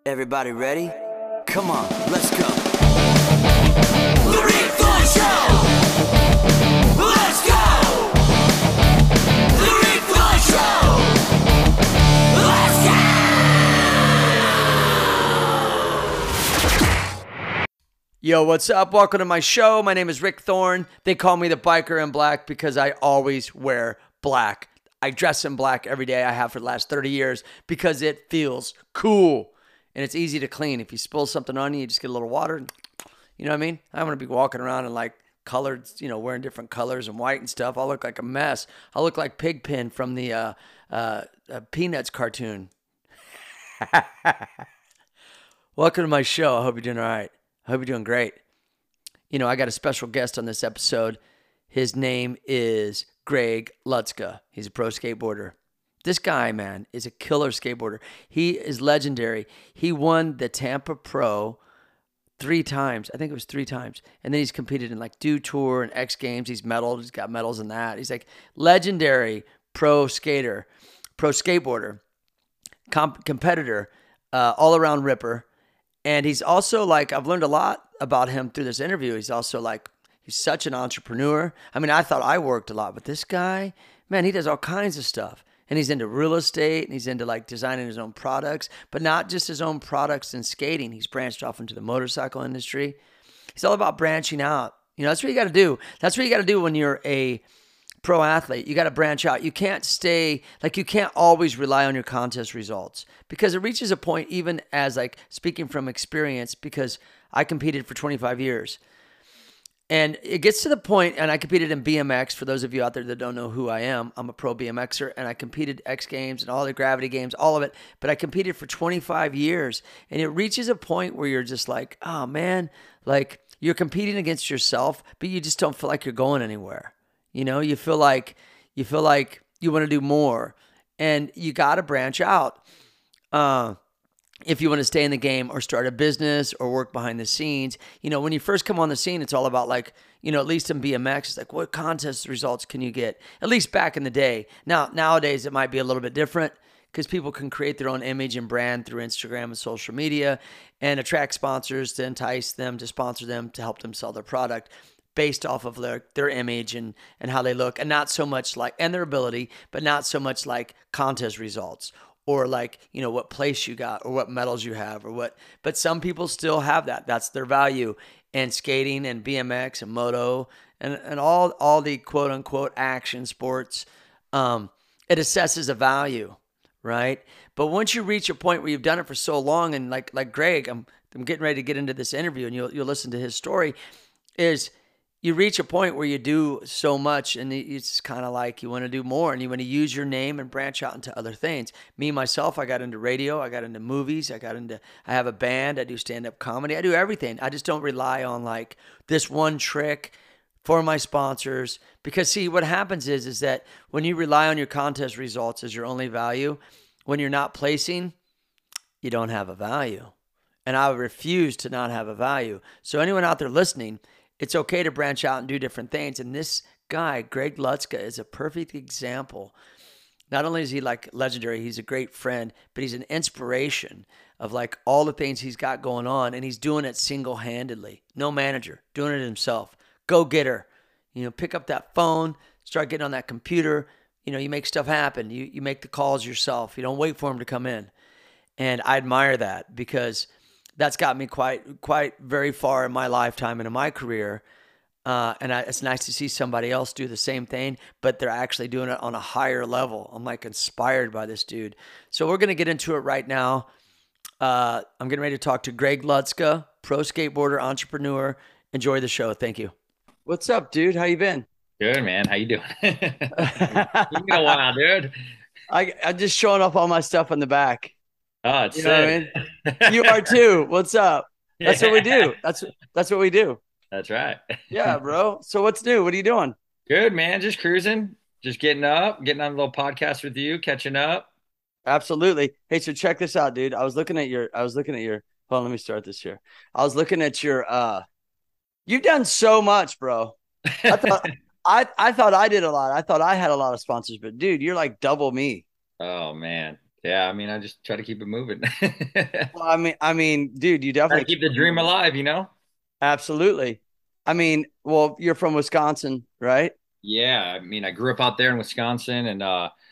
Everybody ready? Come on, let's go. The Rick Thorne Show! Let's go! The Rick Thorne Show! Let's go! Yo, what's up? Welcome to my show. My name is Rick Thorne. They call me the biker in black because I always wear black. I dress in black every day. I have for the last 30 years because it feels cool. And it's easy to clean. If you spill something on you, you just get a little water. You know what I mean? I want to be walking around in like colored, wearing different colors and white and stuff. I'll look like a mess. I'll look like Pigpen from the Peanuts cartoon. Welcome to my show. I hope you're doing all right. I hope you're doing great. I got a special guest on this episode. His name is Greg Lutzke. He's a pro skateboarder. This guy, man, is a killer skateboarder. He is legendary. He won the Tampa Pro 3 times. I think it was 3 times. And then he's competed in like Dew Tour and X Games. He's medaled. He's got medals in that. He's like legendary pro skater, pro skateboarder, competitor, all-around ripper. And he's also like, I've learned a lot about him through this interview. He's also like, he's such an entrepreneur. I mean, I thought I worked a lot, but this guy, man, he does all kinds of stuff. And he's into real estate, and he's into like designing his own products, but not just his own products in skating. He's branched off into the motorcycle industry. He's all about branching out. That's what you got to do. That's what you got to do when you're a pro athlete. You got to branch out. You can't you can't always rely on your contest results because it reaches a point, even as like speaking from experience, because I competed for 25 years. And it gets to the point, and I competed in BMX. For those of you out there that don't know who I am, I'm a pro BMXer, and I competed X Games and all the gravity games, all of it. But I competed for 25 years, and it reaches a point where you're just like, oh man, like you're competing against yourself, but you just don't feel like you're going anywhere. You feel like you want to do more, and you got to branch out. If you want to stay in the game or start a business or work behind the scenes, when you first come on the scene, it's all about like, at least in BMX, it's like, what contest results can you get? At least back in the day. Now, nowadays, it might be a little bit different because people can create their own image and brand through Instagram and social media and attract sponsors to entice them, to sponsor them, to help them sell their product based off of their image and how they look, and not so much like, and their ability, but not so much like contest results. Or like, what place you got or what medals you have or what. But some people still have that. That's their value. And skating and BMX and moto and all the quote unquote action sports, it assesses a value, right? But once you reach a point where you've done it for so long, and like Greg, I'm getting ready to get into this interview and you'll listen to his story, is you reach a point where you do so much and it's kind of like you want to do more and you want to use your name and branch out into other things. Me, myself, I got into radio. I got into movies. I have a band. I do stand-up comedy. I do everything. I just don't rely on like this one trick for my sponsors because see, what happens is that when you rely on your contest results as your only value, when you're not placing, you don't have a value. And I refuse to not have a value. So anyone out there listening, it's okay to branch out and do different things. And this guy, Greg Lutzke, is a perfect example. Not only is he like legendary, he's a great friend, but he's an inspiration of like all the things he's got going on. And he's doing it single-handedly. No manager, doing it himself. Go getter. Pick up that phone, start getting on that computer. You make stuff happen. You make the calls yourself. You don't wait for him to come in. And I admire that because that's got me quite very far in my lifetime and in my career. It's nice to see somebody else do the same thing, but they're actually doing it on a higher level. I'm like inspired by this dude. So we're going to get into it right now. I'm getting ready to talk to Greg Lutzke, pro skateboarder, entrepreneur. Enjoy the show. Thank you. What's up, dude? How you been? Good, man. How you doing? It's been a while, dude. I'm just showing off all my stuff in the back. Oh, it's you know what I mean? You are too. What's up? That's what we do. That's what we do. That's right. Yeah, bro. So what's new? What are you doing? Good, man. Just cruising. Just getting on a little podcast with you, catching up. Absolutely. Hey, so check this out, dude. I was looking at your, hold on, let me start this here. I was looking at your, you've done so much, bro. I thought, I thought I did a lot. I thought I had a lot of sponsors, but dude, you're like double me. Oh man. Yeah, I mean, I just try to keep it moving. Well, I mean, dude, you Try to definitely keep keep the it dream moving. alive, you know? Absolutely. I mean, well, you're from Wisconsin, right? Yeah, I mean, I grew up out there in Wisconsin and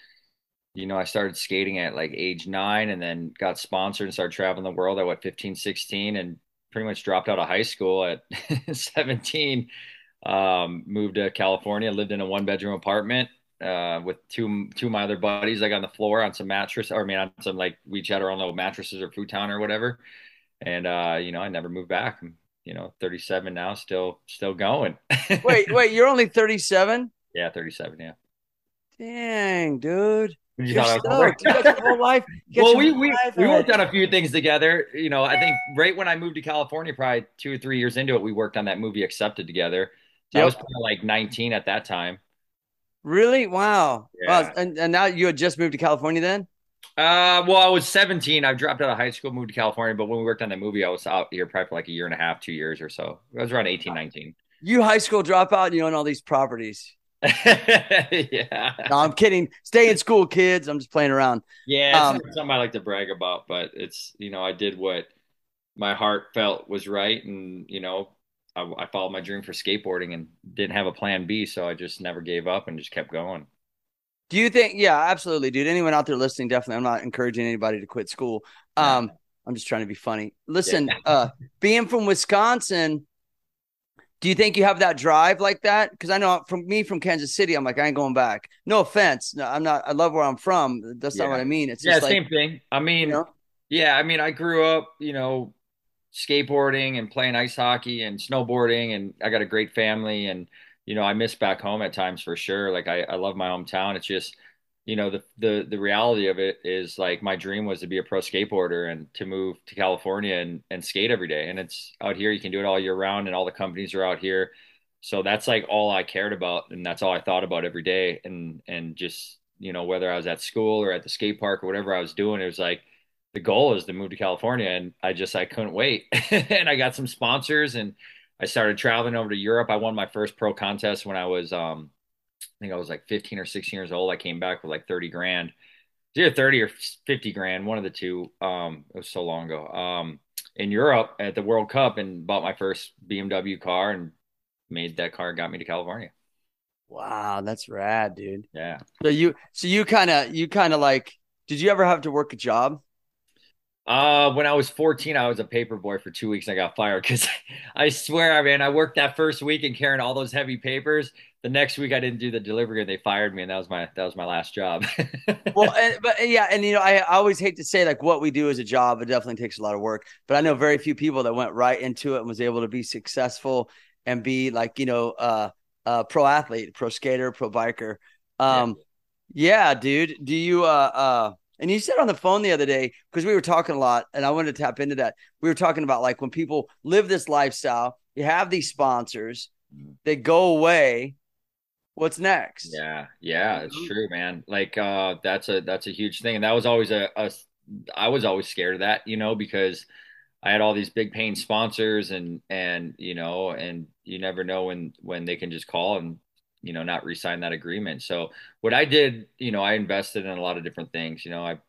I started skating at like age 9 and then got sponsored and started traveling the world at what 15, 16, and pretty much dropped out of high school at 17. Moved to California, lived in a one-bedroom apartment with two of my other buddies, like on the floor on some mattress, or I mean on some like we each had our own little mattresses or futon or whatever. And I never moved back. I'm, 37 now, still going. Wait, you're only 37? Yeah, 37, yeah. Dang, dude. You You're thought I was older? stoked. You got your whole life. You got Well, your we whole we life we ahead. worked on a few things together. I think right when I moved to California, probably 2 or 3 years into it, we worked on that movie Accepted together. So I was Yep. probably like 19 at that time. Really? Wow. Wow. Yeah. And now you had just moved to California then? Well, I was 17. I dropped out of high school, moved to California, but when we worked on that movie, I was out here probably for like a year and a half, 2 years or so. I was around 18, 19. You high school dropout and you own all these properties. Yeah. No, I'm kidding. Stay in school, kids. I'm just playing around. Yeah, it's Um, not something I like to brag about, but I did what my heart felt was right. And, I followed my dream for skateboarding and didn't have a plan B. So I just never gave up and just kept going. do you think, yeah, absolutely, dude. Anyone out there listening, definitely. I'm not encouraging anybody to quit school. No. I'm just trying to be funny. Yeah. Listen, being from Wisconsin, do you think you have that drive like that? Because I know from Kansas City, I'm like, I ain't going back. No offense. No, I'm not. I love where I'm from. That's not what Yeah. I mean. It's Yeah. just like, Same thing. I you mean, know, yeah. I mean, I grew up, skateboarding and playing ice hockey and snowboarding, and I got a great family. And, I miss back home at times for sure. Like I love my hometown. It's just, the reality of it is like my dream was to be a pro skateboarder and to move to California and skate every day. And it's out here, you can do it all year round, and all the companies are out here. So that's like all I cared about, and that's all I thought about every day. And just, whether I was at school or at the skate park or whatever I was doing, it was like the goal is to move to California, and I couldn't wait. And I got some sponsors, and I started traveling over to Europe. I won my first pro contest when I was I think I was like 15 or 16 years old. I came back with like 30 grand. It's either 30 or 50 grand, one of the two. It was so long ago. In Europe at the World Cup, and bought my first BMW car and made that car, got me to California. wow, that's rad, dude. Yeah. So you kind of like, did you ever have to work a job? When I was 14, I was a paper boy for 2 weeks and I got fired because I swear, man, I worked that first week and carrying all those heavy papers. The next week I didn't do the delivery and they fired me, and that was my last job. Well, but yeah, and I always hate to say like what we do as a job, it definitely takes a lot of work. But I know very few people that went right into it and was able to be successful and be like, pro athlete, pro skater, pro biker. Yeah. Um, yeah, dude. Do you and you said on the phone the other day, because we were talking a lot and I wanted to tap into that. We were talking about like when people live this lifestyle, you have these sponsors, they go away. What's next? Yeah, yeah, it's true, man. Like that's a huge thing. And that was always I was always scared of that, because I had all these big paying sponsors, and you never know when they can just call and not re-sign that agreement. So what I did, I invested in a lot of different things.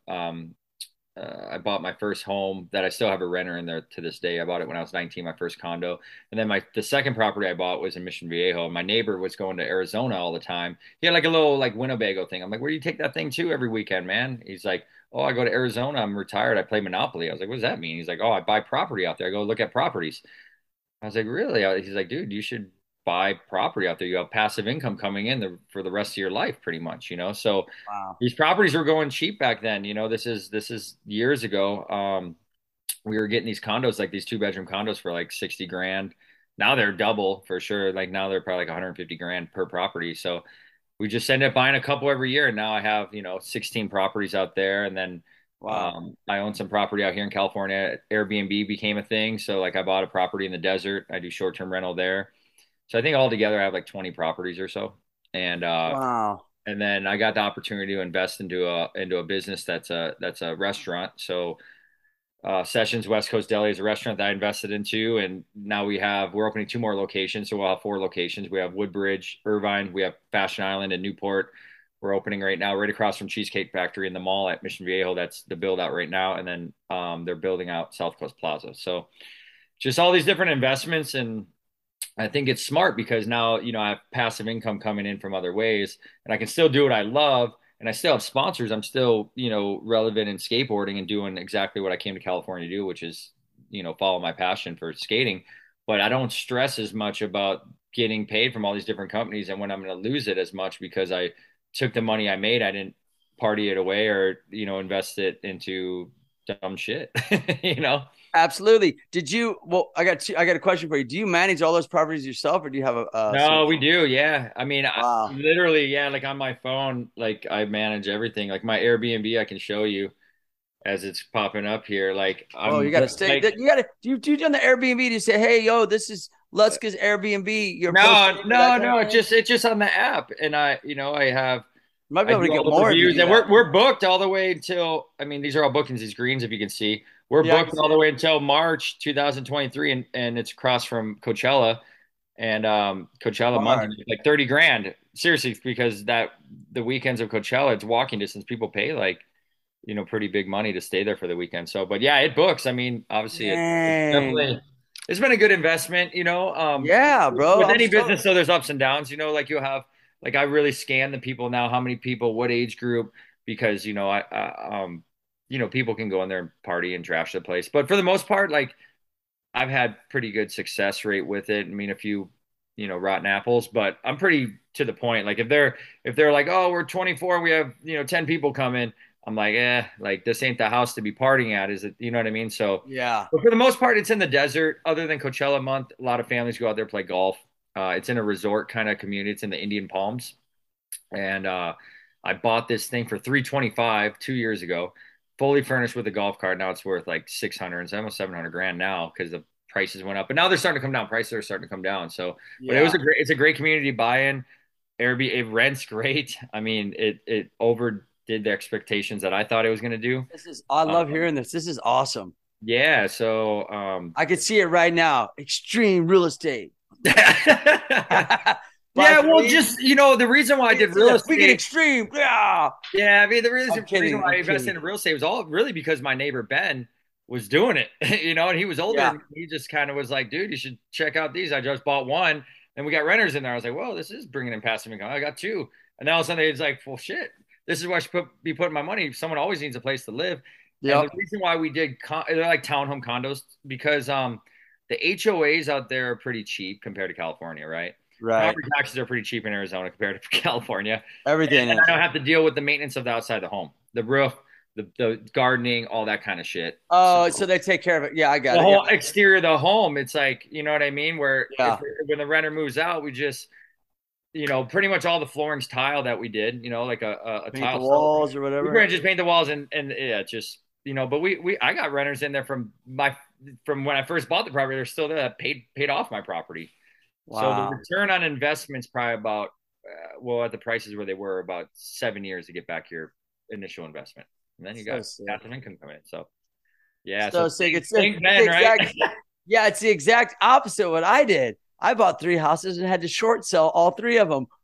I bought my first home that I still have a renter in there to this day. I bought it when I was 19, my first condo. And then the second property I bought was in Mission Viejo. And my neighbor was going to Arizona all the time. He had like a little like Winnebago thing. I'm like, where do you take that thing to every weekend, man? He's like, oh, I go to Arizona. I'm retired. I play Monopoly. I was like, what does that mean? He's like, oh, I buy property out there. I go look at properties. I was like, really? He's like, dude, you should buy property out there. You have passive income coming in for the rest of your life, pretty much. So Wow. these properties were going cheap back then. This is years ago. We were getting these condos, like these two-bedroom condos, for like 60 grand. Now they're double for sure. Like now they're probably like 150 grand per property. So we just ended up buying a couple every year. And now I have, 16 properties out there. And then Wow. I own some property out here in California. Airbnb became a thing. So like I bought a property in the desert. I do short-term rental there. So I think altogether I have like 20 properties or so. And Wow. and then I got the opportunity to invest into a business that's a restaurant. So Sessions West Coast Deli is a restaurant that I invested into, and now we're opening two more locations, so we'll have four locations. We have Woodbridge, Irvine, we have Fashion Island, and Newport. we're opening right now, right across from Cheesecake Factory in the mall at Mission Viejo. That's the build out right now, and then they're building out South Coast Plaza. So just all these different investments, and I think it's smart because now, I have passive income coming in from other ways, and I can still do what I love, and I still have sponsors. I'm still, relevant in skateboarding and doing exactly what I came to California to do, which is, follow my passion for skating. But I don't stress as much about getting paid from all these different companies and when I'm going to lose it as much because I took the money I made, I didn't party it away or, invest it into dumb shit, Absolutely. Did you? Well, I got a question for you. Do you manage all those properties yourself, or do you have No, we do. Yeah. I mean, Wow. literally, yeah, like on my phone, like I manage everything. Like my Airbnb, I can show you as it's popping up here. Like Oh, you got to stay. like, You got to. Do you on the Airbnb? Do you say, "Hey, yo, this is Lutzka's Airbnb"? You're no, posting that no, kind of no. thing? It's just on the app, and I have Might be I able to do get all the more if you reviews, do and that. we're booked all the way until. I mean, these are all bookings. These greens, if you can see, we're Yeah, I can booked see all the it. way until March 2023, and it's across from Coachella, and Coachella month, Hard. like 30 grand. Seriously, because the weekends of Coachella, it's walking distance. People pay like pretty big money to stay there for the weekend. So, but yeah, it books. I mean, obviously, it's Dang. definitely it's been a good investment. Yeah, bro. With I'm any stoked. business, so there's ups and downs. Like you'll have like I really scan the people now, how many people, what age group, because people can go in there and party and trash the place. But for the most part, like I've had pretty good success rate with it. I mean, a few, rotten apples, but I'm pretty to the point. Like if they're like, oh, we're 24 and we have 10 people come in, I'm like, like this ain't the house to be partying at, is it? You know what I mean? So, Yeah. but for the most part, it's in the desert. Other than Coachella month, a lot of families go out there play golf. It's in a resort kind of community. It's in the Indian Palms, and I bought this thing for 325 2 years ago, fully furnished with a golf cart. Now it's worth like 600, it's almost 700 grand now because the prices went up. But now they're starting to come down. Prices are starting to come down. So, but Yeah. it's a great community buy-in. Airbnb, it rents great. I mean, it overdid the expectations that I thought it was going to do. I love Um, hearing this. This is awesome. yeah, so I could see it right now. Extreme real estate. Buy yeah, well, three. just the reason why I did real Speaking estate. extreme. Yeah. Yeah, I mean, I'm the reason kidding. why I'm I invested kidding. in real estate was all really because my neighbor Ben was doing it, and he was older. Yeah. And he just kind of was like, dude, you should check out these. I just bought one, and we got renters in there. I was like, whoa, this is bringing in passive income. I got two, and now all of a sudden he's like, well, shit, this is where I should be putting my money. Someone always needs a place to live, and the Yep. reason why we did they're like townhome condos because the HOAs out there are pretty cheap compared to California, right? Right. Property taxes are pretty cheap in Arizona compared to California. Everything And is. I don't have to deal with the maintenance of the outside of the home, the roof, the gardening, all that kind of shit. Oh, so So they take care of it. Yeah, I got the it. Yeah. whole exterior of the home, it's like, you know what I mean? Where Yeah. when the renter moves out, we just, pretty much all the flooring's tile that we did, like a Paint the tile. walls or We're whatever. going to just paint the walls and yeah, just, but I got renters in there from when I first bought the property. They're still there that paid off my property. So the Wow. return on investment's probably about, at the prices where they were, about 7 years to get back your initial investment, and then you So got sick. passive income coming in. So yeah, So so sick. think It's then, the right? exact. Yeah, it's the exact opposite of what I did. I bought three houses and had to short sell all three of them.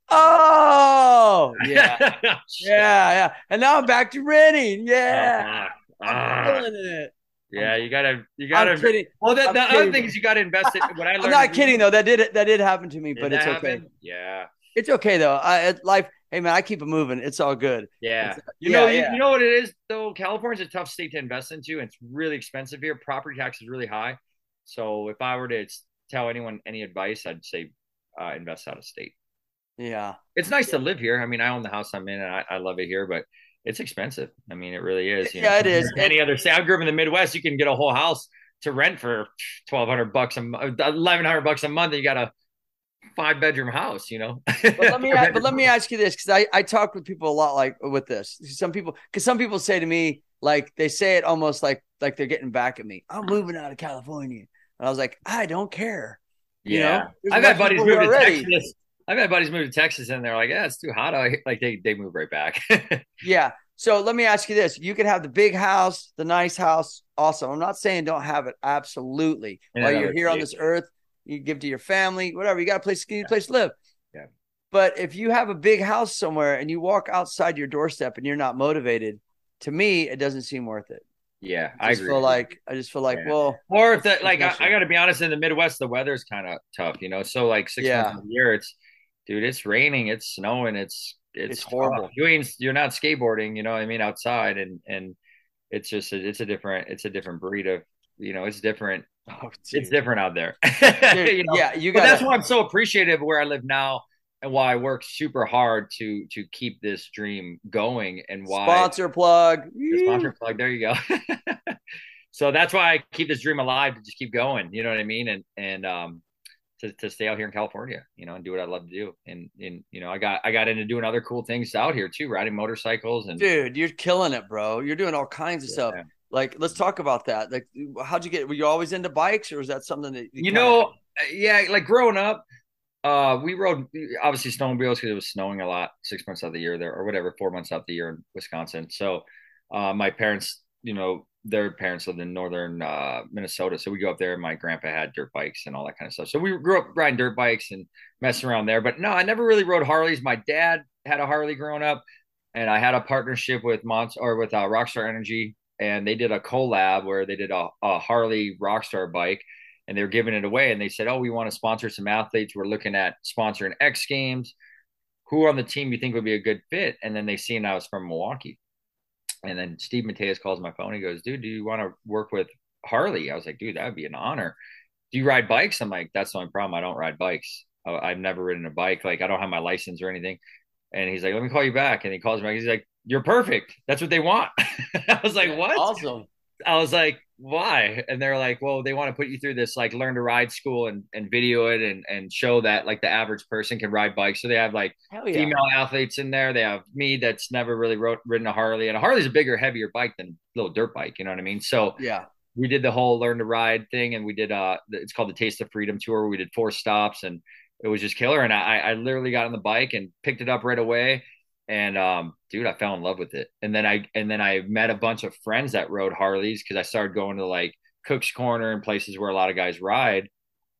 Oh, yeah, yeah. And now I'm back to renting. Yeah, I'm feeling it. Yeah, you gotta. I'm kidding. Well, I'm the other kidding. thing is you gotta invest it. What I learned. I'm not kidding though. That did happen to me, Did but that it's okay. happen? Yeah. It's okay though. Life. Hey man, I keep it moving. It's all good. Yeah. It's, You know what it is though? California's a tough state to invest into, and it's really expensive here. Property tax is really high. So if I were to tell anyone any advice, I'd say invest out of state. Yeah. It's nice to live here. I mean, I own the house I'm in, and I love it here, but it's expensive. I mean, it really is. Yeah, it is. Any other state? I grew up in the Midwest. You can get a whole house to rent for $1,200 $1,100 a month. And you got a 5-bedroom house. But let me ask you this, because I talk with people a lot like with this. Some people say to me, like they say it almost like they're getting back at me. I'm moving out of California, and I was like, I don't care. Yeah, There's I've had enough buddies people move here to already. Texas. I've had buddies move to Texas, and they're like, "Yeah, it's too hot out here." Like they move right back. Yeah. So let me ask you this: you could have the big house, the nice house. Awesome. I'm not saying don't have it. Absolutely. In While another you're here on state. this earth, you give to your family, whatever. You got a place to live. Yeah. But if you have a big house somewhere and you walk outside your doorstep and you're not motivated, to me, it doesn't seem worth it. Yeah, I I just agree feel with you. like Yeah. well, Or if that, what's like, next I year? got to be honest, in the Midwest, the weather's kind of tough, you know. So like 6 months Yeah, of the year, dude, it's raining, it's snowing, it's it's tough. horrible. You're not skateboarding, you know what I mean, outside, and it's just it's a different breed of, you know, Oh, it's dude, different out there, dude, you know. yeah, you But that's gotta why I'm so appreciative of where I live now and why I work super hard to keep this dream going and why sponsor plug. the sponsor Woo. plug. There you go. So that's why I keep this dream alive to just keep going. You know what I mean? And to stay out here in California, you know, and do what I love to do. And you know, I got into doing other cool things out here too, riding motorcycles and Dude, you're killing it, bro. You're doing all kinds of stuff. yeah. Like, let's talk about that. Like, how'd you get? Were you always into bikes, or was that something that you You kind of? know, yeah, like growing up, we rode obviously snowmobiles because it was snowing a lot 6 months out of the year there, or whatever, 4 months out of the year in Wisconsin. So my parents, you know, their parents lived in northern Minnesota, so we go up there. And my grandpa had dirt bikes and all that kind of stuff. So we grew up riding dirt bikes and messing around there. But no, I never really rode Harleys. My dad had a Harley growing up, and I had a partnership with Rockstar Energy, and they did a collab where they did a Harley Rockstar bike, and they were giving it away. And they said, "Oh, we want to sponsor some athletes. We're looking at sponsoring X Games. Who on the team you think would be a good fit?" And then they seen I was from Milwaukee, and then Steve Mateus calls my phone. He goes, "Dude, do you want to work with Harley?" I was like, "Dude, that would be an honor." "Do you ride bikes?" I'm like, "That's the only problem. I don't ride bikes. I've never ridden a bike. Like, I don't have my license or anything." And he's like, "Let me call you back." And he calls me back. He's like, "You're perfect. That's what they want." I was like, "What?" Awesome. I was like, "Why?" And they're like, "Well, they want to put you through this like learn to ride school and video it and show that like the average person can ride bikes." So they have like Hell yeah. female athletes in there. They have me that's never really ridden a Harley, and a Harley's a bigger, heavier bike than a little dirt bike. You know what I mean? So Yeah. we did the whole learn to ride thing, and we did it's called the Taste of Freedom tour. We did 4 stops, and it was just killer. And I literally got on the bike and picked it up right away. And dude, I fell in love with it. And then I met a bunch of friends that rode Harleys because I started going to like Cook's Corner and places where a lot of guys ride.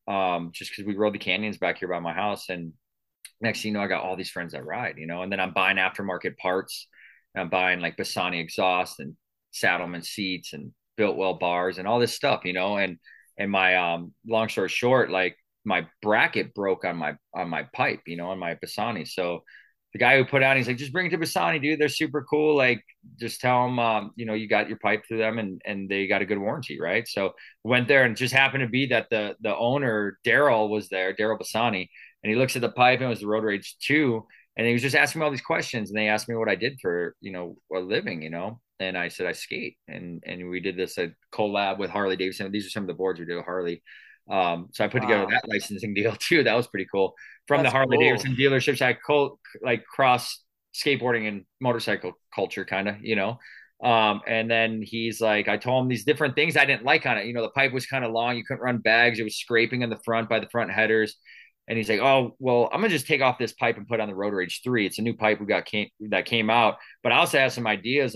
Just because we rode the canyons back here by my house. And next thing you know, I got all these friends that ride, you know, and then I'm buying aftermarket parts. I'm buying like Bassani exhaust and Saddleman seats and Biltwell bars and all this stuff, you know, and my long story short, like my bracket broke on my pipe, you know, on my Bassani. So the guy who put out, he's like, "Just bring it to Bassani, dude. They're super cool. Like, just tell them, you know, you got your pipe through them, and they got a good warranty, right?" So went there, and it just happened to be that the owner Daryl was there, Daryl Bassani, and he looks at the pipe, and it was the Road Rage 2, and he was just asking me all these questions, and they asked me what I did for, you know, a living, you know, and I said I skate, and we did this a collab with Harley Davidson. These are some of the boards we did with Harley. So I put together Wow. that licensing deal too. That was pretty cool. From the That's Harley cool. Davidson dealerships, I like cross skateboarding and motorcycle culture, kind of, you know. And then he's like, I told him these different things I didn't like on it. You know, the pipe was kind of long. You couldn't run bags. It was scraping in the front by the front headers. And he's like, "Oh, well, I'm gonna just take off this pipe and put on the Road Rage 3. It's a new pipe that came out. But I also have some ideas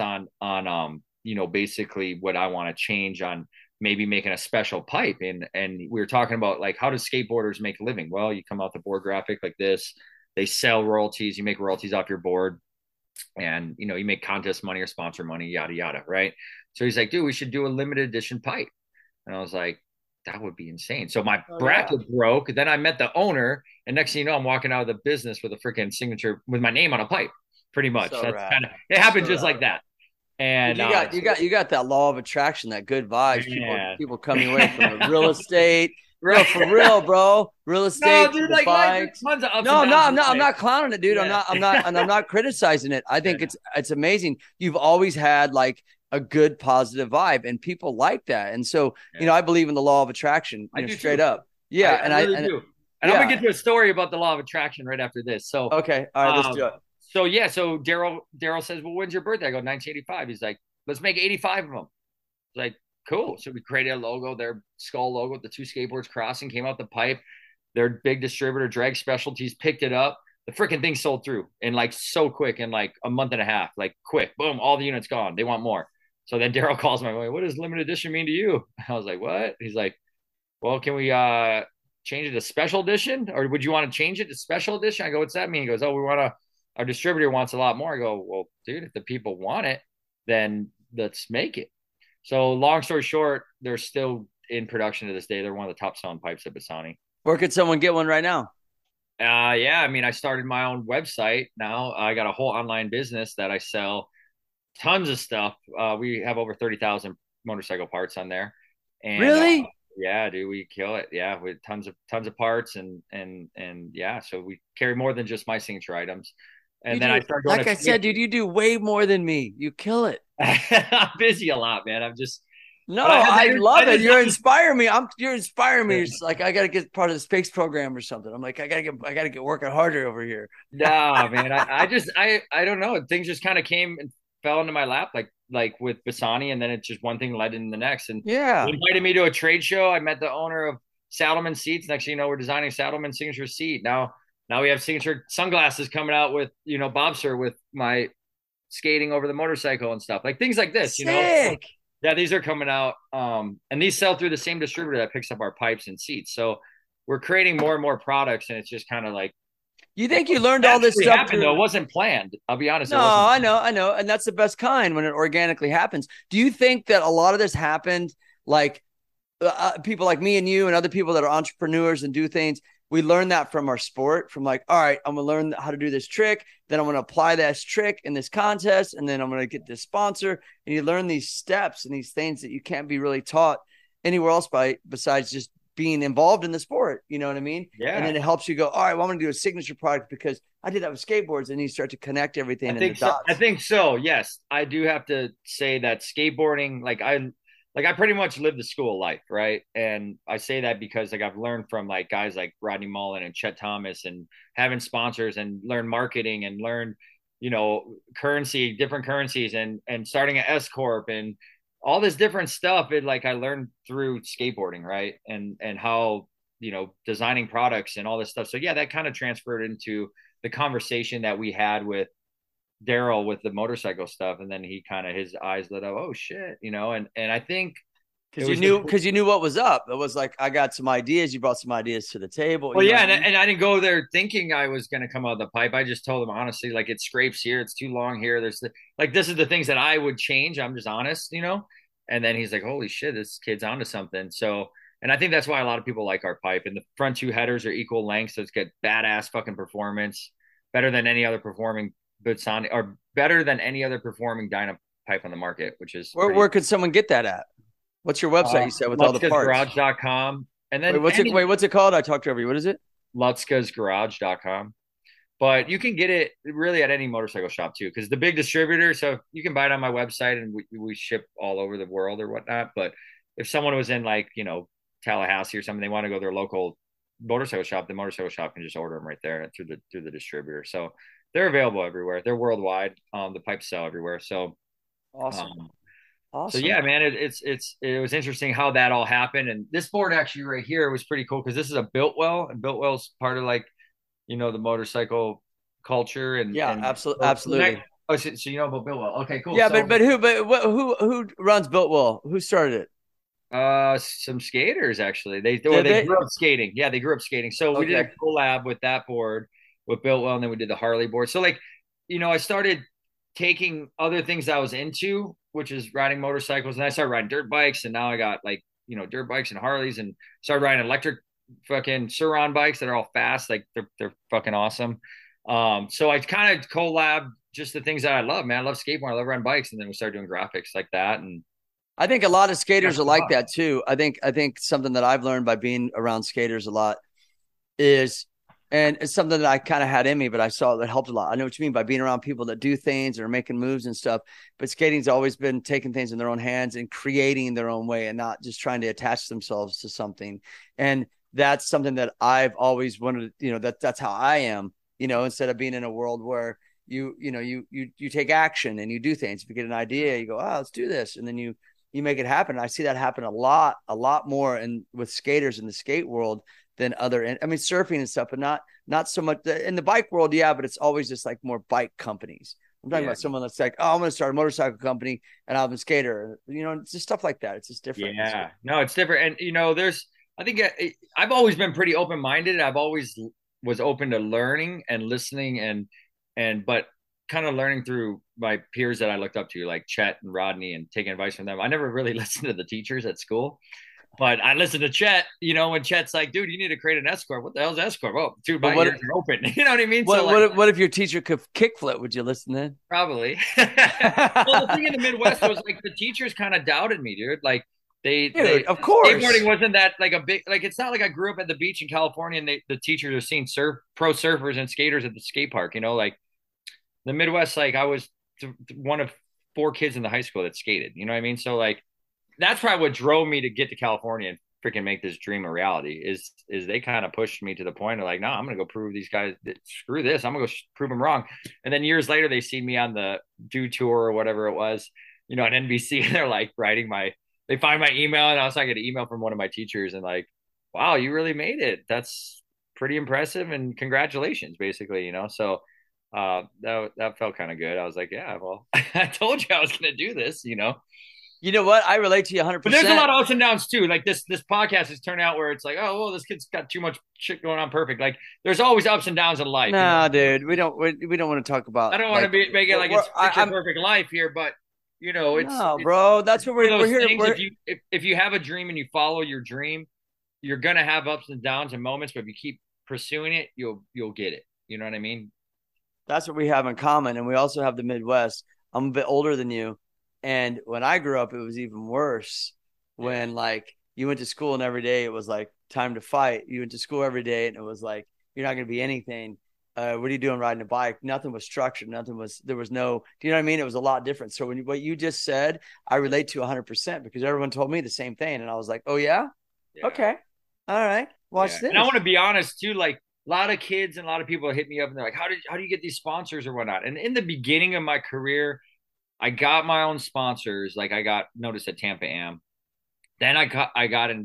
on you know, basically what I want to change on maybe making a special pipe." And we were talking about like, how does skateboarders make a living? Well, you come out the board graphic like this, they sell royalties, you make royalties off your board, and you know, you make contest money or sponsor money, yada yada, right? So he's like, "Dude, we should do a limited edition pipe." And I was like, that would be insane. So my Oh yeah. bracket broke. Then I met the owner, and next thing you know, I'm walking out of the business with a freaking signature with my name on a pipe. Pretty much. So That's rad. kind of it happened So just rad. like that. Dude, And you got that law of attraction, that good vibes. man. People coming away from the real estate. No, Right. for real, bro. Real No, estate to dude, the like life, there's bikes. tons of ups No, and I'm not. downs I'm in not. I'm life. not clowning it, dude. I'm Yeah. not. I'm not. And I'm not criticizing it. I think Yeah. it's amazing. You've always had like a good positive vibe, and people like that. And so, Yeah. I believe in the law of attraction. I do Straight too. up. Yeah, I really do. And I'm gonna yeah. get to a story about the law of attraction right after this. So Okay. All right. Let's do um it. so yeah, so Daryl says, "Well, when's your birthday?" I go, 1985. He's like, "Let's make 85 of them." Like, cool. So we created a logo, their skull logo with the two skateboards crossing, came out the pipe. Their big distributor, Drag Specialties, picked it up. The freaking thing sold through in like so quick, in like a month and a half. Like quick, boom, all the units gone. They want more. So then Daryl calls me, "What does limited edition mean to you?" I was like, "What?" He's like, "Well, can we change it to special edition, or would you want to change it to special edition? I go, what's that mean? He goes, oh, our distributor wants a lot more. I go, well, dude, if the people want it, then let's make it. So long story short, they're still in production to this day. They're one of the top selling pipes at Bassani. Where could someone get one right now? Yeah, I mean, I started my own website now. I got a whole online business that I sell tons of stuff. We have over 30,000 motorcycle parts on there. And Really? yeah, dude, we kill it. Yeah, with tons of parts and yeah, so we carry more than just my signature items. And You then do, I started going like I said, dude, you do way more than me. You kill it. I'm busy a lot, man. No, but I love it. You're just- inspiring me. You're inspiring me. It's like I gotta get part of the space program or something. I'm like, I gotta get working harder over here. Nah, man. I don't know. Things just kind of came and fell into my lap, like with Bassani, and then it just one thing led into the next. And Yeah. they invited me to a trade show. I met the owner of Saddleman Seats. Next thing you know, we're designing Saddleman signature seat. Now we have signature sunglasses coming out with, Bobster with my skating over the motorcycle and stuff. Like things like this, Sick. Yeah, these are coming out. And these sell through the same distributor that picks up our pipes and seats. So we're creating more and more products, and it's just kind of like You think you learned all this actually stuff happened, though. It wasn't planned. I'll be honest. No, I know. And that's the best kind when it organically happens. Do you think that a lot of this happened like people like me and you and other people that are entrepreneurs and do things? We learn that from our sport, from like, all right, I'm going to learn how to do this trick. Then I'm going to apply this trick in this contest. And then I'm going to get this sponsor. And you learn these steps and these things that you can't be really taught anywhere else besides just being involved in the sport. You know what I mean? Yeah. And then it helps you go, all right, well, I'm going to do a signature product because I did that with skateboards. And you start to connect everything. I think so. Yes. I do have to say that skateboarding, I pretty much lived the school life, right? And I say that because I've learned from guys like Rodney Mullen and Chet Thomas, and having sponsors and learn marketing and learn, different currencies and starting an S Corp and all this different stuff. I learned through skateboarding, right? And how, designing products and all this stuff. So yeah, that kind of transferred into the conversation that we had with Daryl with the motorcycle stuff, and then he kind of his eyes lit up. Oh shit, and I think because you knew what was up. It was like I got some ideas. You brought some ideas to the table. Well, yeah, and I didn't go there thinking I was going to come out of the pipe. I just told him honestly, it scrapes here, it's too long here. There's this is the things that I would change. I'm just honest, And then he's like, holy shit, this kid's onto something. So, and I think that's why a lot of people like our pipe. And the front two headers are equal length, so it's got badass fucking performance, better than any other performing Bassani, or better than any other performing Dyna pipe on the market, which is where could someone get that at? What's your website? You said with all the parts. LutzkasGarage.com. And then what's it called? I talked over you. What is it? LutzkasGarage.com. But you can get it really at any motorcycle shop too, because the big distributor. So you can buy it on my website, and we ship all over the world or whatnot. But if someone was in Tallahassee or something, they want to go to their local motorcycle shop, the motorcycle shop can just order them right there through the distributor. So they're available everywhere. They're worldwide. The pipes sell everywhere. So awesome. So yeah, man, it was interesting how that all happened. And this board actually right here was pretty cool because this is a Biltwell, and Biltwell's part of the motorcycle culture. And yeah, and absolutely. So you know about Biltwell? Okay, cool. Yeah, but who runs Biltwell? Who started it? Some skaters actually. They grew up skating. Yeah, they grew up skating. So we did a collab with that board with Biltwell, and then we did the Harley board. So I started taking other things I was into, which is riding motorcycles, and I started riding dirt bikes, and now I got dirt bikes and Harleys, and started riding electric fucking Sur-Ron bikes that are all fast. They're fucking awesome. So I kind of collab just the things that I love, man. I love skateboarding, I love riding bikes, and then we started doing graphics like that. And I think a lot of skaters are like that too. I think something that I've learned by being around skaters a lot is, and it's something that I kind of had in me, but I saw that helped a lot. I know what you mean by being around people that do things or making moves and stuff, but skating's always been taking things in their own hands and creating their own way and not just trying to attach themselves to something. And that's something that I've always wanted, that's how I am, instead of being in a world where you take action and you do things. If you get an idea, you go, oh, let's do this. And then you make it happen. I see that happen a lot more with skaters in the skate world than surfing and stuff, but not so much in the bike world. Yeah. But it's always just more bike companies. I'm talking about someone that's like, oh, I'm going to start a motorcycle company and I'm a skater, it's just stuff like that. It's just different. Yeah, no, it's different. And there's I think I've always been pretty open minded. I've always was open to learning and listening but kind of learning through my peers that I looked up to, like Chet and Rodney, and taking advice from them. I never really listened to the teachers at school, but I listened to Chet, when Chet's like, dude, you need to create an S corp. What the hell's S corp? Oh, dude, my ears are open. You know what I mean? What if your teacher could kickflip? Would you listen then? Probably. Well, the thing in the Midwest was like the teachers kind of doubted me, dude. Like of course, skateboarding wasn't that like a big, like, it's not like I grew up at the beach in California and the teachers are seeing pro surfers and skaters at the skate park, like the Midwest, like I was one of 4 kids in the high school that skated, you know what I mean? So like, that's probably what drove me to get to California and freaking make this dream a reality is they kind of pushed me to the point of like, no, I'm going to go prove these guys that screw this. I'm going to go prove them wrong. And then years later, they see me on the Do Tour or whatever it was, on NBC, and they're like they find my email, and I was like, I get an email from one of my teachers and like, wow, you really made it. That's pretty impressive. And congratulations, basically, So that felt kind of good. I was like, yeah, well, I told you I was going to do this, You know what? I relate to you 100%. But there's a lot of ups and downs too. Like this podcast has turned out where it's like, oh, well, this kid's got too much shit going on. Perfect. Like there's always ups and downs in life. No, dude, we don't want to talk about. I don't want to make it like it's a perfect life here, but it's no, bro. That's what we're here. If you have a dream and you follow your dream, you're gonna have ups and downs and moments. But if you keep pursuing it, you'll get it. You know what I mean? That's what we have in common, and we also have the Midwest. I'm a bit older than you. And when I grew up, it was even worse when like you went to school and every day it was like time to fight. You went to school every day and it was like, you're not going to be anything. What are you doing riding a bike? Nothing was structured. There was no, do you know what I mean? It was a lot different. So what you just said, I relate to 100% because everyone told me the same thing. And I was like, oh yeah? Okay. All right. Watch this. And I want to be honest too, like a lot of kids and a lot of people hit me up and they're like, how do you get these sponsors or whatnot? And in the beginning of my career, I got my own sponsors. Like I got noticed at Tampa Am. Then I got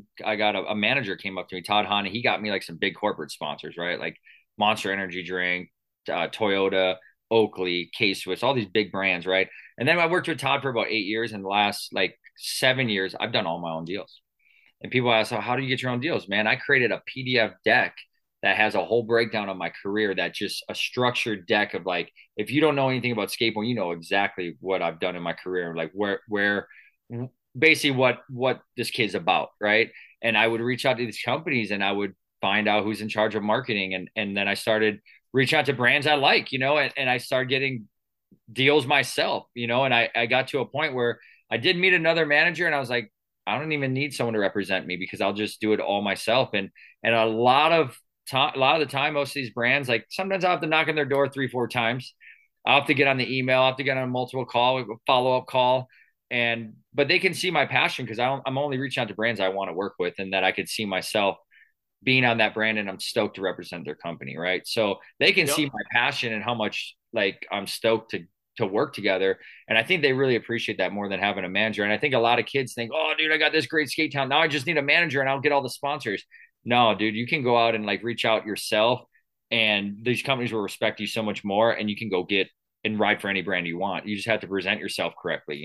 a manager came up to me, Todd Hahn. He got me like some big corporate sponsors, right? Like Monster Energy Drink, Toyota, Oakley, K-Swiss, all these big brands, right? And then I worked with Todd for about 8 years. And the last like 7 years, I've done all my own deals. And people ask, so how do you get your own deals? Man, I created a PDF deck that has a whole breakdown of my career, that just a structured deck of like, if you don't know anything about skateboarding, you know exactly what I've done in my career, like where basically what this kid's about, right? And I would reach out to these companies and I would find out who's in charge of marketing. And then I started reaching out to brands I like, and I started getting deals myself, and I got to a point where I did meet another manager and I was like, I don't even need someone to represent me because I'll just do it all myself. And a lot of the time, most of these brands, like sometimes I'll have to knock on their door 3-4 times. I'll have to get on the email. I'll have to get on a multiple call, follow-up call. But they can see my passion because I'm only reaching out to brands I want to work with and that I could see myself being on that brand and I'm stoked to represent their company. Right. So they can see my passion and how much like I'm stoked to work together. And I think they really appreciate that more than having a manager. And I think a lot of kids think, oh dude, I got this great skate town. Now I just need a manager and I'll get all the sponsors. No, dude, you can go out and like reach out yourself and these companies will respect you so much more and you can go get and ride for any brand you want. You just have to present yourself correctly,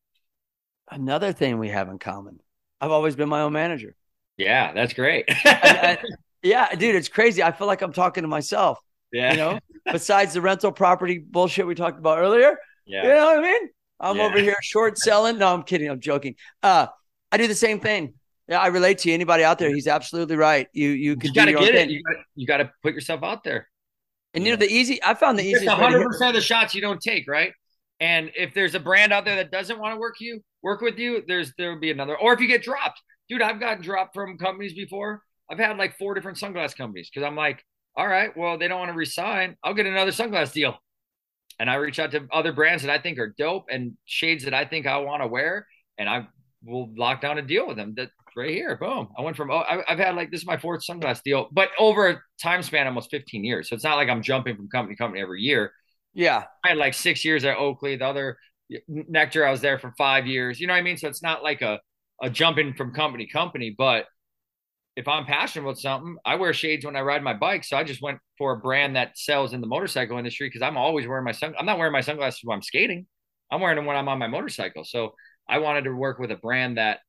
Another thing we have in common. I've always been my own manager. Yeah, that's great. Yeah, dude, it's crazy. I feel like I'm talking to myself. Yeah. Besides the rental property bullshit we talked about earlier. Yeah. You know what I mean? I'm over here short selling. No, I'm kidding. I'm joking. I do the same thing. Yeah, I relate to you. Anybody out there, he's absolutely right. You gotta get it. You gotta put yourself out there. And I found the easiest. 100% of the shots you don't take, right? And if there's a brand out there that doesn't want to work with you, there will be another. Or if you get dropped, dude, I've gotten dropped from companies before. I've had like 4 different sunglass companies because I'm like, all right, well, they don't want to resign. I'll get another sunglass deal. And I reach out to other brands that I think are dope and shades that I think I want to wear, and I will lock down a deal with them. That right here, boom. I went from I've had like this is my 4th sunglass deal, but over a time span almost 15 years. So it's not like I'm jumping from company to company every year. Yeah, I had like 6 years at Oakley. The other Nectar, I was there for 5 years. You know what I mean? So it's not like a jumping from company to company, but if I'm passionate about something, I wear shades when I ride my bike. So I just went for a brand that sells in the motorcycle industry because I'm always wearing I'm not wearing my sunglasses when I'm skating. I'm wearing them when I'm on my motorcycle. So I wanted to work with a brand that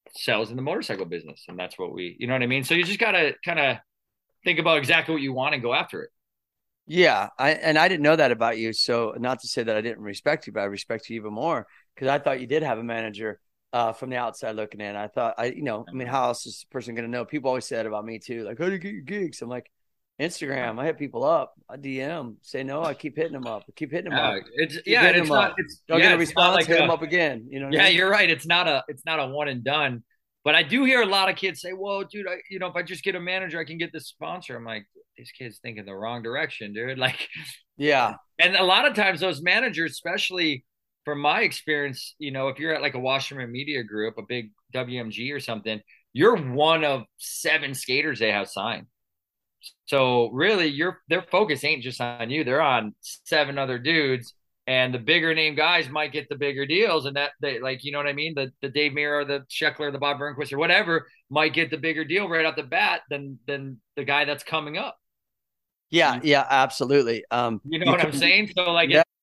sells in the motorcycle business, and that's what we, you know what I mean? So you just gotta kind of think about exactly what you want and go after it. Yeah, I didn't know that about you. So not to say that I didn't respect you, but I respect you even more because I thought you did have a manager from the outside looking in. I thought I mean, how else is this person going to know? People always say that about me too. Like, how do you get your gigs? I'm like, Instagram. I hit people up. I DM. Say no. I keep hitting them up. I keep hitting them up. It's Keep yeah, hitting it's them not. up. It's Don't yeah, get a it's not response. like Hit them up again. You know what I yeah, mean? you're right. It's not a one and done. But I do hear a lot of kids say, "Well, dude, if I just get a manager, I can get this sponsor." I'm like, these kids think in the wrong direction, dude. Like, Yeah. and a lot of times those managers, especially from my experience, if you're at like a Washerman Media Group, a big WMG or something, you're one of 7 skaters they have signed. So really, their focus ain't just on you; they're on 7 other dudes, and the bigger name guys might get the bigger deals, and that they like, you know what I mean? The Dave Mirra, the Sheckler, the Bob Burnquist, or whatever might get the bigger deal right off the bat than the guy that's coming up. Yeah. Yeah. Absolutely. You know what I'm saying? So like, Yeah.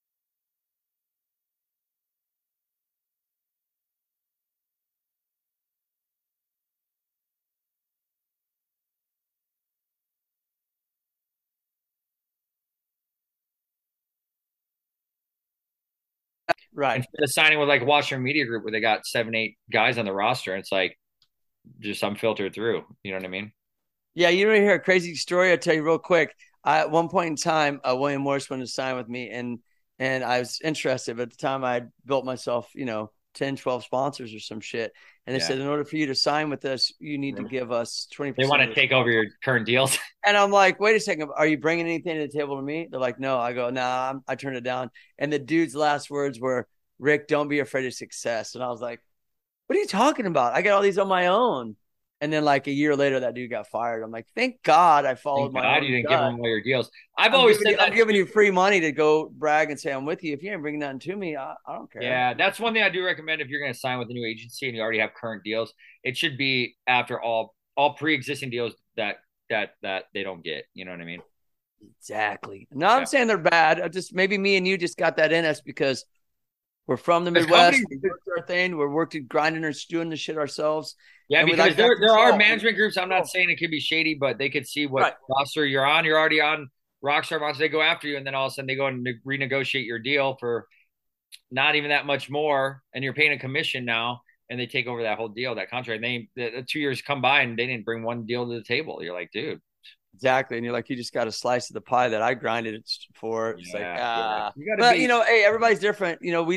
Right. instead of signing with like Washerman Media Group where they got 7, 8 guys on the roster, it's like just unfiltered through. You know what I mean? Yeah, you want to hear a crazy story? I'll tell you real quick. At one point in time, William Morris wanted to sign with me, and I was interested. But at the time, I had built myself, 10, 12 sponsors or some shit. And they Yeah. said, in order for you to sign with us, you need to give us 20%. They want to take over your current deals. And I'm like, wait a second, are you bringing anything to the table to me? They're like, no. I go, nah, I turned it down. And the dude's last words were, Rick, don't be afraid of success. And I was like, what are you talking about? I got all these on my own. And then like a year later, that dude got fired. I'm like, thank God I followed Thank my God own you didn't gut. give them all your deals. I've always said that. I'm giving you free money to go brag and say I'm with you. If you ain't bringing nothing to me, I don't care. Yeah, that's one thing I do recommend if you're going to sign with a new agency and you already have current deals. It should be after all pre-existing deals that they don't get. You know what I mean? Exactly. No, I'm saying they're bad. Just maybe me and you just got that in us because we're from the Midwest. We worked our thing. We're working, grinding, and doing the shit ourselves. Yeah, And we because like that there are control. management groups. I'm not saying it could be shady, but they could see what roster you're on. You're already on Rockstar Monster. They go after you, and then all of a sudden they go and renegotiate your deal for not even that much more, and you're paying a commission now, and they take over that whole deal, that contract. The 2 years come by and they didn't bring one deal to the table. You're like, dude. Exactly. And you're like, you just got a slice of the pie that I grinded for. It's but hey, everybody's different.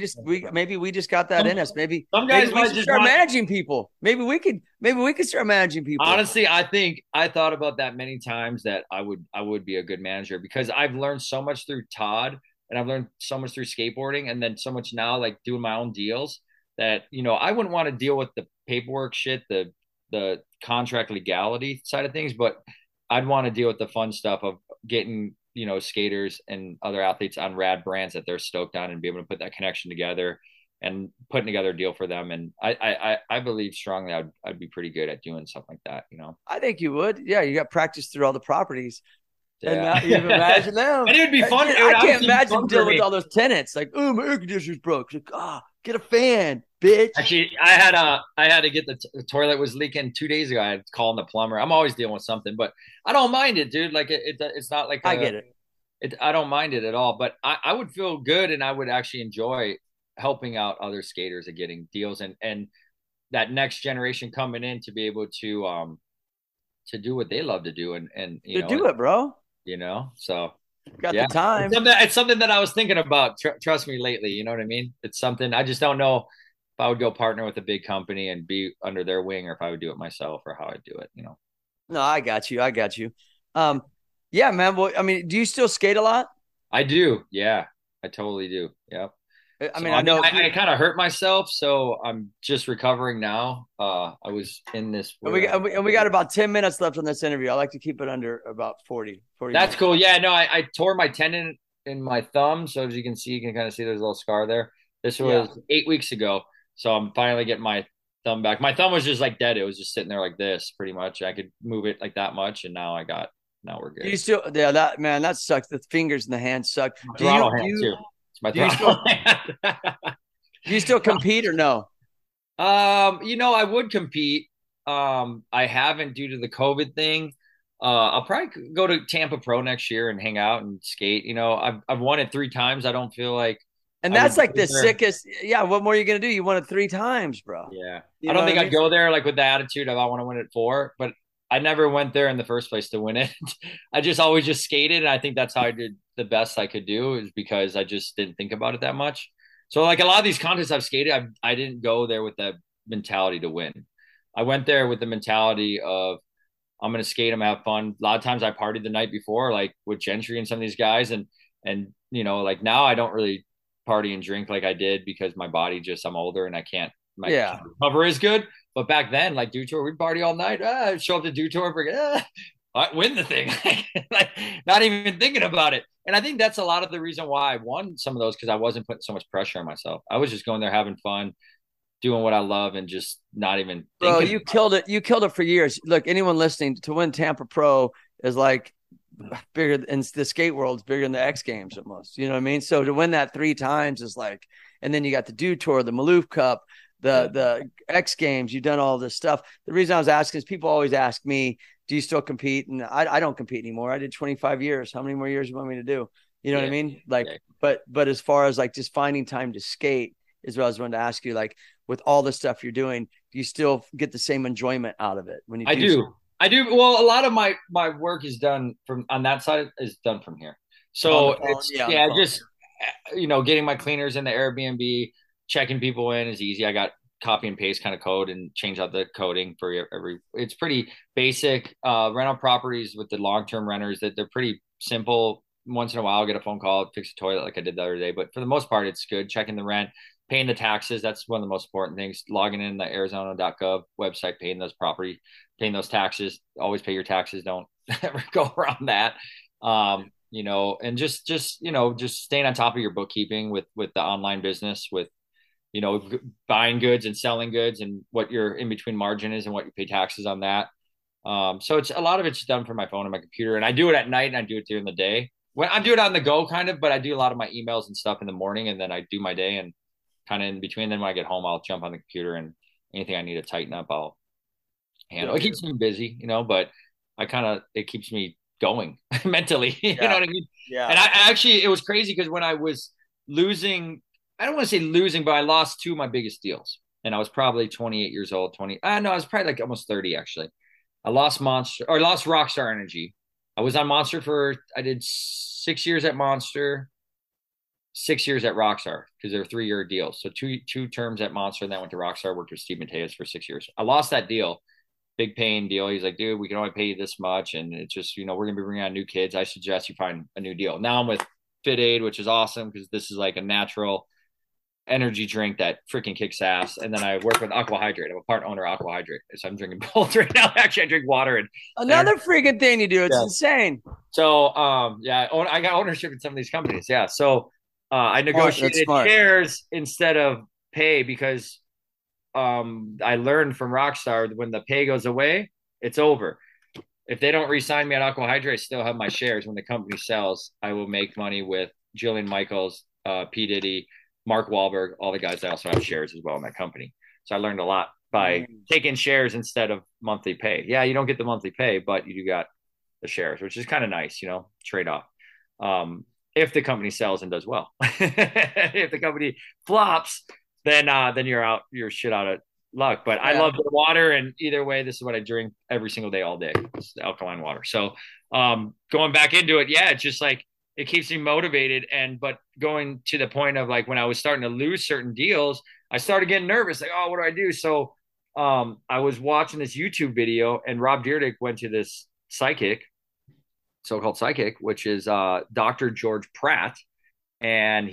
Maybe we just got that in us. Maybe some guys we should start managing people. Maybe we could start managing people. Honestly, I thought about that many times that I would be a good manager because I've learned so much through Todd and I've learned so much through skateboarding and then so much now like doing my own deals that, I wouldn't want to deal with the paperwork shit, the contract legality side of things, but I'd want to deal with the fun stuff of getting, skaters and other athletes on rad brands that they're stoked on and be able to put that connection together and putting together a deal for them. And I believe strongly I'd be pretty good at doing something like that, I think you would. Yeah, you got practice through all the proproperties. Yeah. And now you imagine them. And it would be fun. I can't imagine dealing with all those tenants. Like, oh, my air conditioner's broke. It's like, get a fan, bitch. Actually, I had to get the toilet was leaking 2 days ago. I had to call the plumber. I'm always dealing with something, but I don't mind it, dude. Like it's not like I get it. I don't mind it at all. But I would feel good, and I would actually enjoy helping out other skaters and getting deals, and that next generation coming in to be able to do what they love to do, and do it, bro. So. Got the time. It's something that I was thinking about. Trust me, lately. You know what I mean? It's something I just don't know if I would go partner with a big company and be under their wing, or if I would do it myself, or how I'd do it. No, I got you. Yeah, man. Well, I mean, do you still skate a lot? I do. Yeah, I totally do. Yep. I know I kind of hurt myself, so I'm just recovering now. I was in this. And we got about 10 minutes left on this interview. I like to keep it under about 40 That's minutes. cool. Yeah, no, I tore my tendon in my thumb, so as you can see, you can kind of see there's a little scar there. This was 8 weeks ago, so I'm finally getting my thumb back. My thumb was just like dead. It was just sitting there like this, pretty much. I could move it like that much, and now we're good. You still, that sucks. The fingers and the hands suck. Do hand too. It's my throttle hand. Do you still compete or no? I would compete. I haven't due to the COVID thing. I'll probably go to Tampa Pro next year and hang out and skate. I've won it 3 times. I don't feel like And I would that's like go the there. sickest. Yeah. What more are you going to do? You won it 3 times, bro. Yeah. You I know don't what I think mean? I'd go there like with the attitude of I want to win it 4, but I never went there in the first place to win it. I just always just skated, and I think that's how I did the best I could do is because I just didn't think about it that much. So like a lot of these contests I've skated, I didn't go there with that mentality to win. I went there with the mentality of I'm gonna skate, I'm gonna have fun. A lot of times I partied the night before, like with Gentry and some of these guys, and like now I don't really party and drink like I did because my body just I'm older and I can't Yeah. recover as good. But back then, like Dew Tour, we'd party all night. Show up to Dew Tour, forget, I win the thing, like not even thinking about it. And I think that's a lot of the reason why I won some of those because I wasn't putting so much pressure on myself. I was just going there having fun, doing what I love, and just not even Bro, thinking you about killed it. You killed it for years. Look, anyone listening to win Tampa Pro is like bigger in the skate world is bigger than the X Games almost. You know what I mean? So to win that 3 times is like, and then you got the Dew Tour, the Maloof Cup, it. the X Games. You've done all this stuff. The reason I was asking is people always ask me, "Do you still compete?" And I don't compete anymore. I did 25 years. How many more years do you want me to do? You know what I Yeah, mean? Like, yeah. but as far as like just finding time to skate is what I was wanting to ask you. Like with all the stuff you're doing, do you still get the same enjoyment out of it when you I do? do. I do. Well, a lot of my work is done from on that side is done from here. On the So phone? it's Yeah, on the yeah, phone. just getting my cleaners in the Airbnb, checking people in is easy. I got copy and paste kind of code and change out the coding for every. It's pretty basic. Rental properties with the long term renters that they're pretty simple. Once in a while, I'll get a phone call, fix a toilet like I did the other day. But for the most part, it's good. Checking the rent, paying the taxes. That's one of the most important things. Logging in the Arizona.gov website, paying those taxes. Always pay your taxes. Don't ever go around that. And just staying on top of your bookkeeping with the online business, with buying goods and selling goods and what your in between margin is and what you pay taxes on that. So it's a lot of it's done from my phone and my computer, and I do it at night and I do it during the day. When I do it on the go, kind of, but I do a lot of my emails and stuff in the morning, and then I do my day and kind of in between. Then when I get home, I'll jump on the computer and anything I need to tighten up, I'll handle. It keeps me busy, but it keeps me going mentally. You know Yeah, what I mean? yeah. And I actually, it was crazy because when I was losing, I don't want to say losing, but I lost 2 of my biggest deals, and I was probably 28 years old. 20. No, I was probably like almost 30 actually. I lost Rockstar Energy. I was on Monster I did 6 years at Monster, 6 years at Rockstar because they were 3-year deals. So two terms at Monster, and then I went to Rockstar, worked with Steve Mateus for 6 years. I lost that deal, big paying deal. He's like, dude, we can only pay you this much. And it's just, we're going to be bringing on new kids. I suggest you find a new deal. Now I'm with Fit Aid, which is awesome because this is like a natural energy drink that freaking kicks ass. And then I work with Aqua Hydrate. I'm a part owner of Aqua Hydrate. So I'm drinking both right now. Actually, I drink water and Another freaking thing you do. It's yeah. insane. So, I got ownership in some of these companies. Yeah. So, I That's negotiated smart. shares instead of pay because I learned from Rockstar when the pay goes away, it's over. If they don't re-sign me at Aqua Hydrate, I still have my shares. When the company sells, I will make money with Jillian Michaels, P. Diddy, Mark Wahlberg, all the guys that also have shares as well in that company. So I learned a lot by taking shares instead of monthly pay. Yeah, you don't get the monthly pay, but you do got the shares, which is kind of nice, trade off. If the company sells and does well. If the company flops, then you're shit out of luck. But I love the water, and either way, this is what I drink every single day, all day. It's alkaline water. So going back into it, yeah, it's just like it keeps me motivated. But going to the point of like when I was starting to lose certain deals, I started getting nervous. Like, oh, what do I do? So I was watching this YouTube video, and Rob Dyrdek went to this so-called psychic, which is Dr. George Pratt, and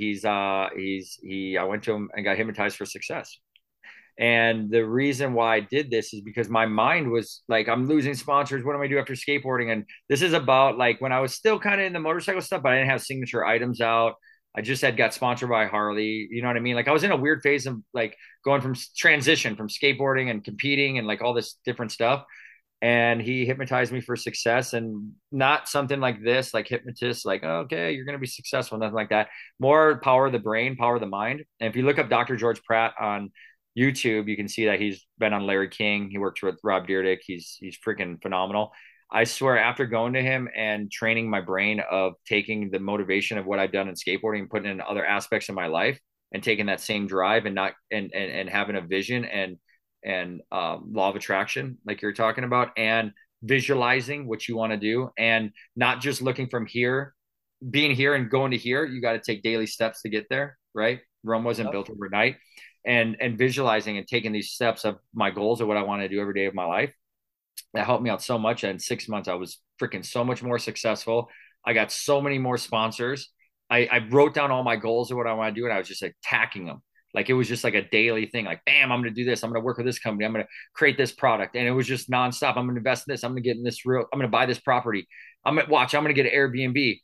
I went to him and got hypnotized for success. And the reason why I did this is because my mind was like, I'm losing sponsors. What am I do after skateboarding? And this is about like when I was still kind of in the motorcycle stuff, but I didn't have signature items out. I just had got sponsored by Harley. You know what I mean? Like I was in a weird phase of like going from transition from skateboarding and competing and like all this different stuff. And he hypnotized me for success, and not something like this, like hypnotist, like, oh, okay, you're going to be successful, nothing like that. More power of the brain, power of the mind. And if you look up Dr. George Pratt on YouTube, you can see that he's been on Larry King. He works with Rob Dyrdek. He's freaking phenomenal. I swear, after going to him and training my brain of taking the motivation of what I've done in skateboarding and putting it in other aspects of my life and taking that same drive and not and having a vision and law of attraction, like you're talking about, and visualizing what you want to do and not just looking from here, being here and going to here. You got to take daily steps to get there, right? Rome wasn't built overnight. And visualizing and taking these steps of my goals of what I want to do every day of my life, that helped me out so much. And in 6 months, I was freaking so much more successful. I got so many more sponsors. I wrote down all my goals of what I want to do, and I was just attacking them. Like it was just like a daily thing. Like, bam, I'm going to do this. I'm going to work with this company. I'm going to create this product. And it was just nonstop. I'm going to invest in this. I'm going to get in this I'm going to buy this property. I'm going to get an Airbnb.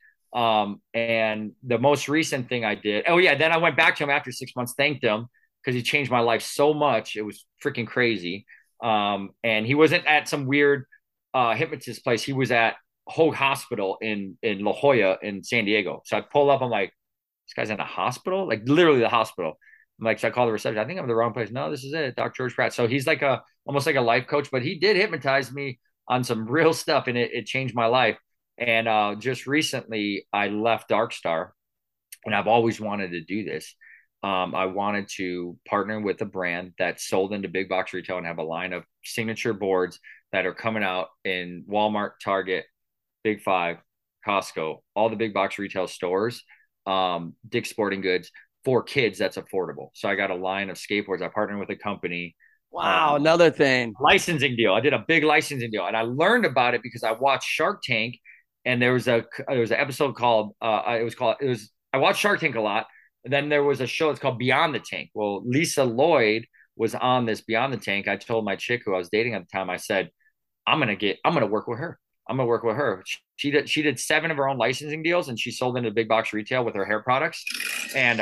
And the most recent thing I did, then I went back to him after 6 months, thanked him because he changed my life so much. It was freaking crazy. And he wasn't at some weird hypnotist place. He was at Hoag Hospital in La Jolla in San Diego. So I pull up, I'm like, this guy's in a hospital, like literally the hospital. I'm like, so I call the reception. I think I'm in the wrong place. No, this is it, Dr. George Pratt. So he's like almost like a life coach, but he did hypnotize me on some real stuff, and it changed my life. And just recently, I left Darkstar, and I've always wanted to do this. I wanted to partner with a brand that sold into big box retail and have a line of signature boards that are coming out in Walmart, Target, Big Five, Costco, all the big box retail stores, Dick's Sporting Goods, for kids that's affordable. So I got a line of skateboards. I partnered with a company. Wow, another thing. Licensing deal. I did a big licensing deal, and I learned about it because I watched Shark Tank, and there was an episode called I watched Shark Tank a lot. And then there was a show that's called Beyond the Tank. Well, Lisa Lloyd was on this Beyond the Tank. I told my chick who I was dating at the time, I said, I'm gonna work with her. I'm gonna work with her. She did 7 of her own licensing deals, and she sold into big box retail with her hair products. And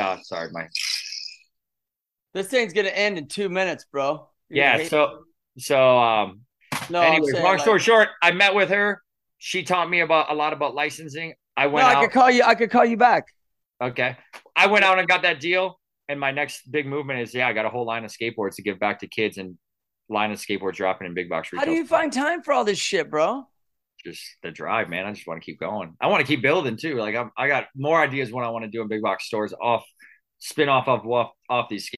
This thing's gonna end in 2 minutes, bro. Anyways, long story short, I met with her. She taught me a lot about licensing. I could call you back. Okay. I went out and got that deal. And my next big movement is, I got a whole line of skateboards to give back to kids, and line of skateboards dropping in big box retail. How do you find time for all this shit, bro? Just the drive, man. I just want to keep going. I want to keep building too. Like I got more ideas what I want to do in big box stores spin off these.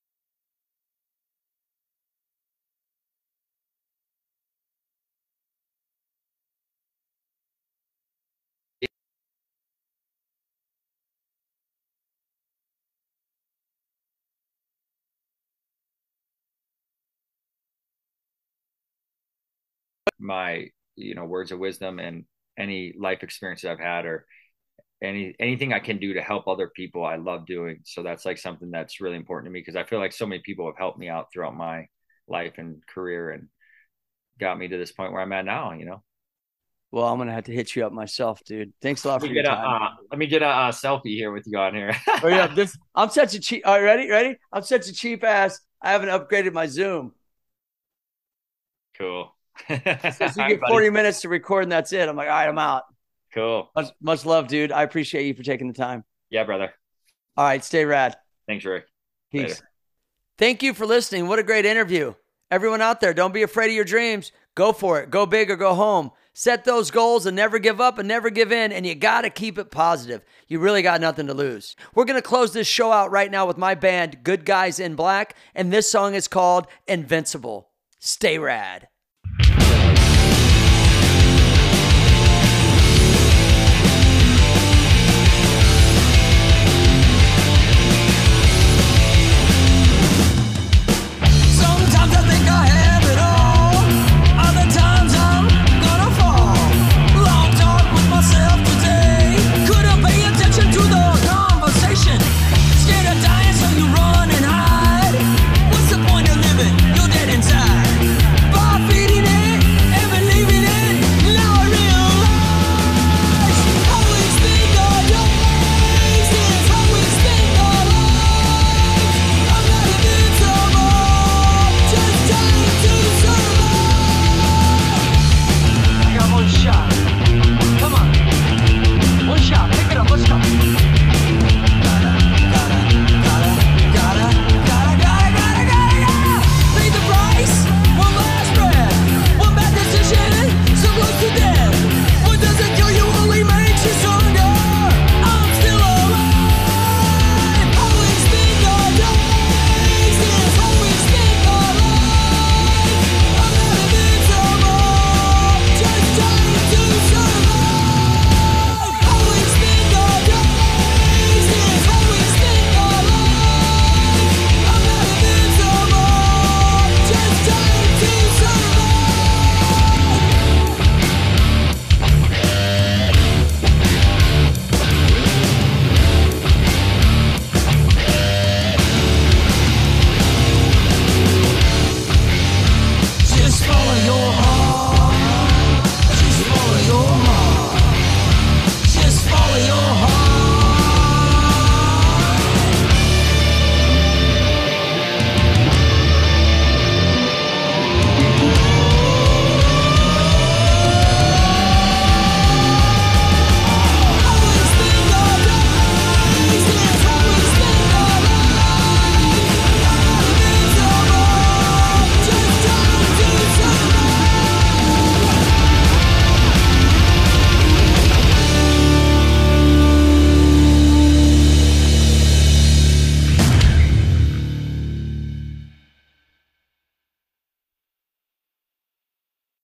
My words of wisdom and any life experiences I've had, or anything I can do to help other people, I love doing. So that's like something that's really important to me, because I feel like so many people have helped me out throughout my life and career and got me to this point where I'm at now. Well, I'm gonna have to hit you up myself, dude. Thanks a lot for your time. Let me get a selfie here with you on here. I'm such a cheap. All right, ready? I'm such a cheap ass. I haven't upgraded my Zoom. Cool. So you get 40 minutes to record, and that's it. I'm like, all right, I'm out. Cool. Much love, dude. I appreciate you for taking the time. Yeah, brother. All right, stay rad. Thanks, Rick. Peace. Later. Thank you for listening. What a great interview. Everyone out there, don't be afraid of your dreams. Go for it. Go big or go home. Set those goals and never give up and never give in, and you got to keep it positive. You really got nothing to lose. We're going to close this show out right now with my band, Good Guys in Black, and this song is called Invincible. Stay rad.